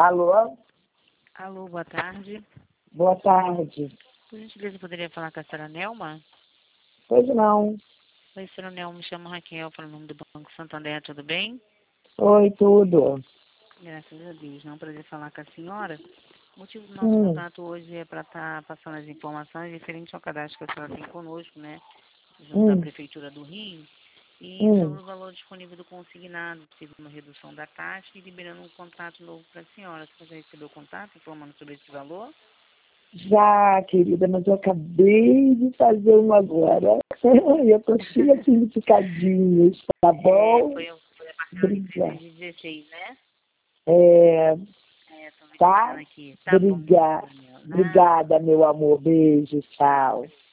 Alô? Alô, boa tarde. Boa tarde. Por gentileza, poderia falar com a senhora Nelma? Pois não. Oi, senhora Nelma, me chamo Raquel, falo em nome do Banco Santander, tudo bem? Oi, tudo. Graças a Deus, não prazer falar com a senhora. O motivo do nosso contato hoje é para estar passando as informações referentes ao cadastro que a senhora tem conosco, né? Junto à Prefeitura do Rio. E sobre o valor disponível do consignado, teve uma redução da taxa e liberando um contrato novo para a senhora. Você já recebeu o contato informando sobre esse valor? Já, querida, mas eu acabei de fazer uma agora. Eu tô cheia de significadinhos, tá bom? Foi a partir de Obrigada. 2016, né? Tô verificando Tá? aqui. Tá bom, senhora Nelma. Obrigada, meu amor. Beijo, tchau.